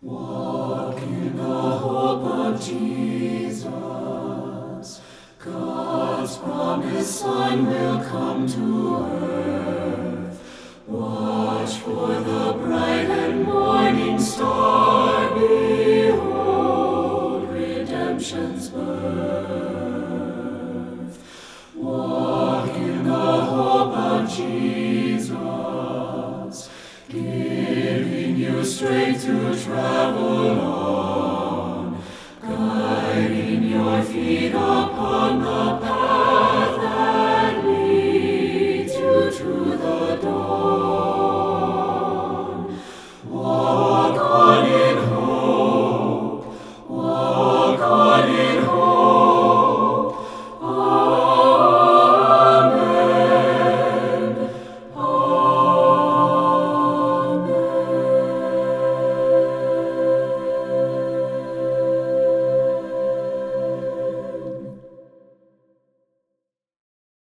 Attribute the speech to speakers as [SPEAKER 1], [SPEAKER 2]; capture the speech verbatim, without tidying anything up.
[SPEAKER 1] Walk in the hope of Jesus. God's promised Son will come to earth. Watch for the bright and morning star. Behold redemption's birth. Walk in the hope of Jesus, giving you strength to travel on, guiding your feet upon the path.